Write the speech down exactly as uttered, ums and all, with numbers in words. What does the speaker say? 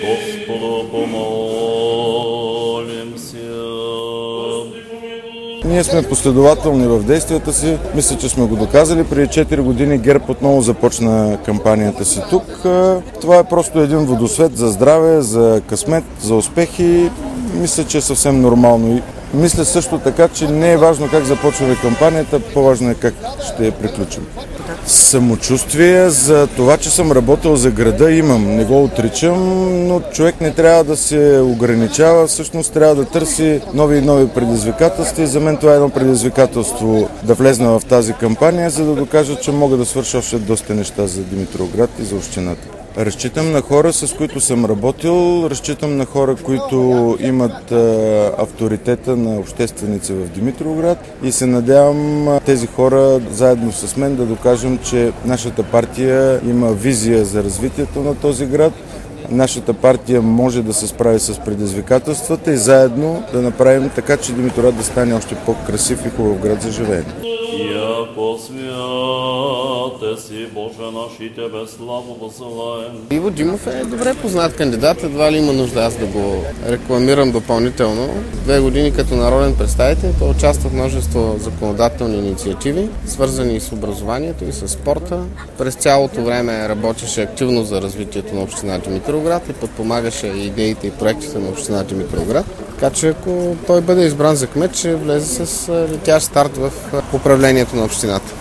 Господу помолимся. Ние сме последователни в действията си. Мисля, че сме го доказали. Преди четири години ГЕРБ отново започна кампанията си тук. Това е просто един водосвет за здраве, за късмет, за успехи. Мисля, че е съвсем нормално. Мисля също така, че не е важно как започваме кампанията, по-важно е как ще я приключим. Самочувствие за това, че съм работил за града, имам. Не го отричам, но човек не трябва да се ограничава. Всъщност трябва да търси нови и нови предизвикателства. И за мен това е едно предизвикателство да влезна в тази кампания, за да докажа, че мога да свърша още доста неща за Димитровград и за общината. Разчитам на хора, с които съм работил, разчитам на хора, които имат а, авторитета на общественици в Димитровград и се надявам тези хора заедно с мен да докажем, че нашата партия има визия за развитието на този град. Нашата партия може да се справи с предизвикателствата и заедно да направим така, че Димитровград да стане още по-красив и хубав град за живеене. Яко святе си, Боже наш, и Тебе слава възлаем. Иво Димов е добре познат кандидат, едва ли има нужда аз да го рекламирам допълнително. Две години като народен представител той участва в множество законодателни инициативи, свързани с образованието и с спорта. През цялото време работеше активно за развитието на община Димитровград и подпомагаше идеите и проектите на община Димитровград. Така че ако той бъде избран за кмет, ще влезе с летящ старт в управлението на общината.